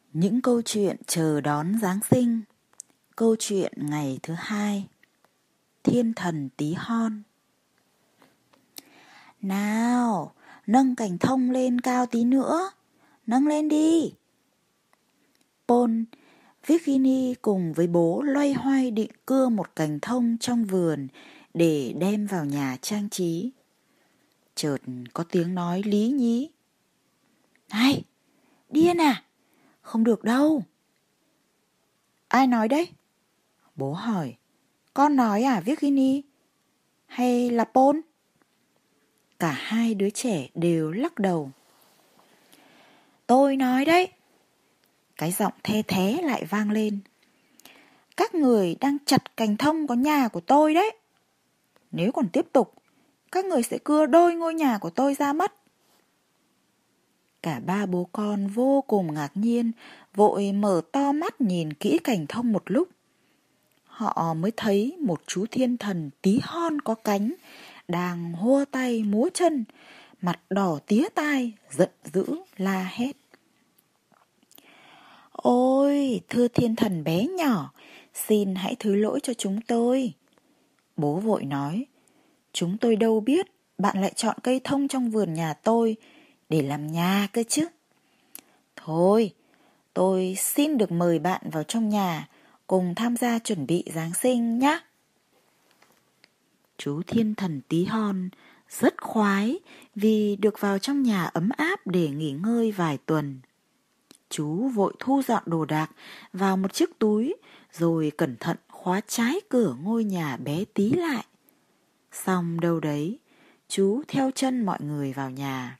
Những câu chuyện chờ đón Giáng sinh. Câu chuyện ngày thứ 2. Thiên thần tí hon. Nào, nâng cành thông lên cao tí nữa. Nâng lên đi. Paul, Virginie cùng với bố loay hoay định cưa một cành thông trong vườn để đem vào nhà trang trí. Chợt có tiếng nói lý nhí. Này, điên à? Không được đâu. Ai nói đấy? Bố hỏi. Con nói à Virginie? Hay là Paul? Cả hai đứa trẻ đều lắc đầu. Tôi nói đấy. Cái giọng the thé lại vang lên. Các người đang chặt cành thông có nhà của tôi đấy. Nếu còn tiếp tục, các người sẽ cưa đôi ngôi nhà của tôi ra mất. Cả ba bố con vô cùng ngạc nhiên, vội mở to mắt nhìn kỹ cành thông một lúc. Họ mới thấy một chú thiên thần tí hon có cánh, đang hô tay múa chân, mặt đỏ tía tai, giận dữ la hét. Ôi, thưa thiên thần bé nhỏ, xin hãy thứ lỗi cho chúng tôi. Bố vội nói, chúng tôi đâu biết bạn lại chọn cây thông trong vườn nhà tôi để làm nhà cơ chứ. Thôi, tôi xin được mời bạn vào trong nhà cùng tham gia chuẩn bị Giáng sinh nhé. Chú thiên thần tí hon rất khoái vì được vào trong nhà ấm áp để nghỉ ngơi vài tuần. Chú vội thu dọn đồ đạc vào một chiếc túi rồi cẩn thận khóa trái cửa ngôi nhà bé tí lại. Xong đâu đấy, chú theo chân mọi người vào nhà.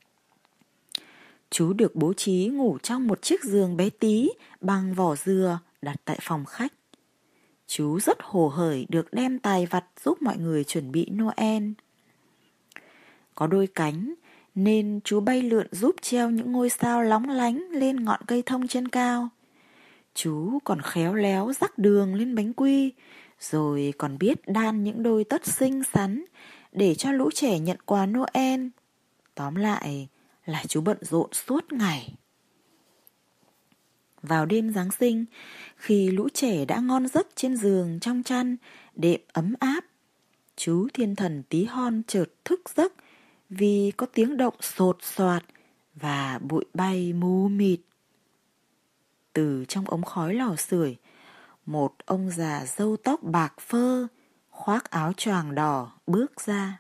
Chú được bố trí ngủ trong một chiếc giường bé tí bằng vỏ dừa đặt tại phòng khách. Chú rất hồ hởi được đem tài vặt giúp mọi người chuẩn bị Noel. Có đôi cánh nên chú bay lượn giúp treo những ngôi sao lóng lánh lên ngọn cây thông trên cao. Chú còn khéo léo rắc đường lên bánh quy, rồi còn biết đan những đôi tất xinh xắn để cho lũ trẻ nhận quà Noel. Tóm lại là chú bận rộn suốt ngày. Vào đêm Giáng sinh, khi lũ trẻ đã ngon giấc trên giường trong chăn, đệm ấm áp, chú thiên thần tí hon chợt thức giấc vì có tiếng động sột soạt và bụi bay mù mịt. Từ trong ống khói lò sưởi, một ông già râu tóc bạc phơ, khoác áo choàng đỏ bước ra.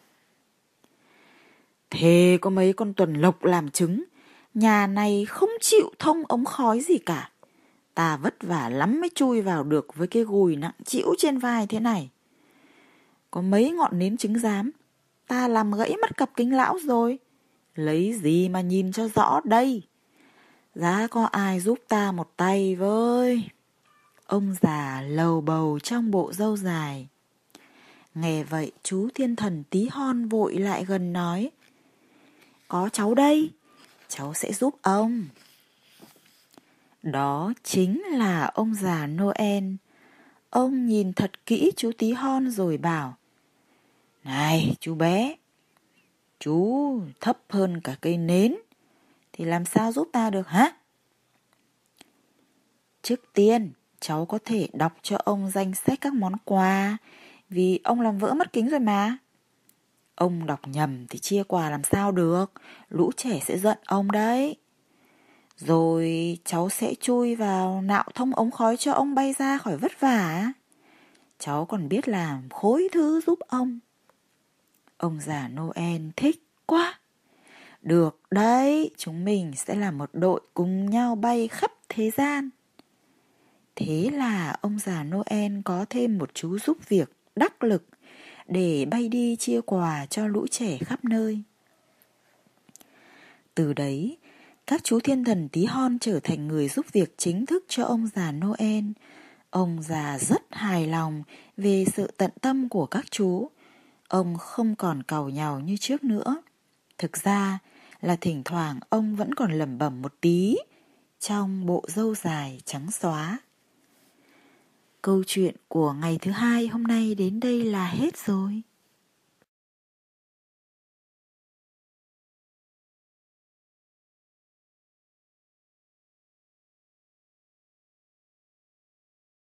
Thế có mấy con tuần lộc làm chứng, nhà này không chịu thông ống khói gì cả. Ta vất vả lắm mới chui vào được với cái gùi nặng trĩu trên vai thế này. Có mấy ngọn nến chứng giám, ta làm gãy mất cặp kính lão rồi. Lấy gì mà nhìn cho rõ đây? Giá có ai giúp ta một tay với? Ông già lầu bầu trong bộ râu dài. Nghe vậy chú thiên thần tí hon vội lại gần nói. Có cháu đây, cháu sẽ giúp ông. Đó chính là ông già Noel. Ông nhìn thật kỹ chú tí hon rồi bảo. Này chú bé, chú thấp hơn cả cây nến, thì làm sao giúp ta được hả? Trước tiên, cháu có thể đọc cho ông danh sách các món quà, vì ông làm vỡ mắt kính rồi mà. Ông đọc nhầm thì chia quà làm sao được, lũ trẻ sẽ giận ông đấy. Rồi cháu sẽ chui vào nạo thông ống khói cho ông bay ra khỏi vất vả. Cháu còn biết làm khối thứ giúp ông. Ông già Noel thích quá. Được đấy, chúng mình sẽ là một đội cùng nhau bay khắp thế gian. Thế là ông già Noel có thêm một chú giúp việc đắc lực để bay đi chia quà cho lũ trẻ khắp nơi. Từ đấy, các chú thiên thần tí hon trở thành người giúp việc chính thức cho ông già Noel. Ông già rất hài lòng về sự tận tâm của các chú. Ông không còn càu nhàu như trước nữa. Thực ra là thỉnh thoảng ông vẫn còn lẩm bẩm một tí trong bộ râu dài trắng xóa. Câu chuyện của ngày thứ 2 hôm nay đến đây là hết rồi.